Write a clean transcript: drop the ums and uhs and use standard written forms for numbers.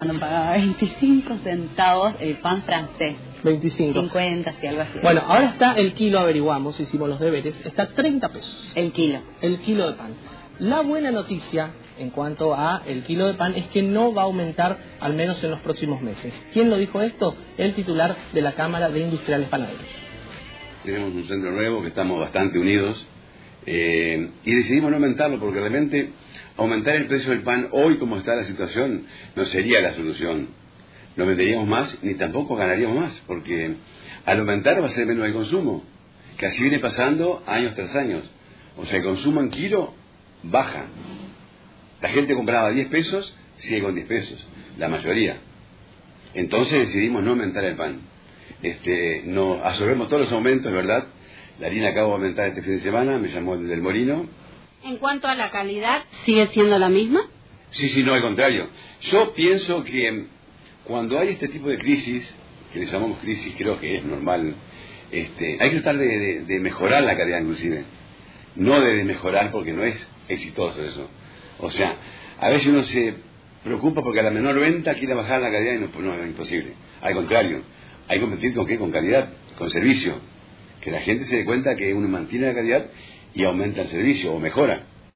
Cuando pagaba 25 centavos el pan francés. 25. 50, sí, algo así. Bueno, ahora está el kilo, averiguamos, hicimos los deberes, está 30 pesos. El kilo. El kilo de pan. La buena noticia en cuanto a el kilo de pan es que no va a aumentar, al menos en los próximos meses. ¿Quién lo dijo esto? El titular de la Cámara de Industriales Panaderos. Tenemos un centro nuevo que estamos bastante unidos y decidimos no aumentarlo porque realmente aumentar el precio del pan hoy como está la situación no sería la solución. No venderíamos más ni tampoco ganaríamos más porque al aumentar va a ser menos el consumo, que así viene pasando años tras años. O sea, el consumo en kilo baja. La gente compraba 10 pesos, sigue con 10 pesos, la mayoría. Entonces decidimos no aumentar el pan. No absorbemos todos los aumentos, ¿verdad? La harina acaba de aumentar este fin de semana, me llamó el del Molino. En cuanto a la calidad, ¿sigue siendo la misma? Sí, no, al contrario. Yo pienso que cuando hay este tipo de crisis, que le llamamos crisis, creo que es normal, hay que tratar de mejorar la calidad inclusive. No de mejorar porque no es exitoso eso. O sea, a veces uno se preocupa porque a la menor venta quiere bajar la calidad y no es imposible. Al contrario, hay que competir con qué, con calidad, con servicio. Que la gente se dé cuenta que uno mantiene la calidad y aumenta el servicio o mejora.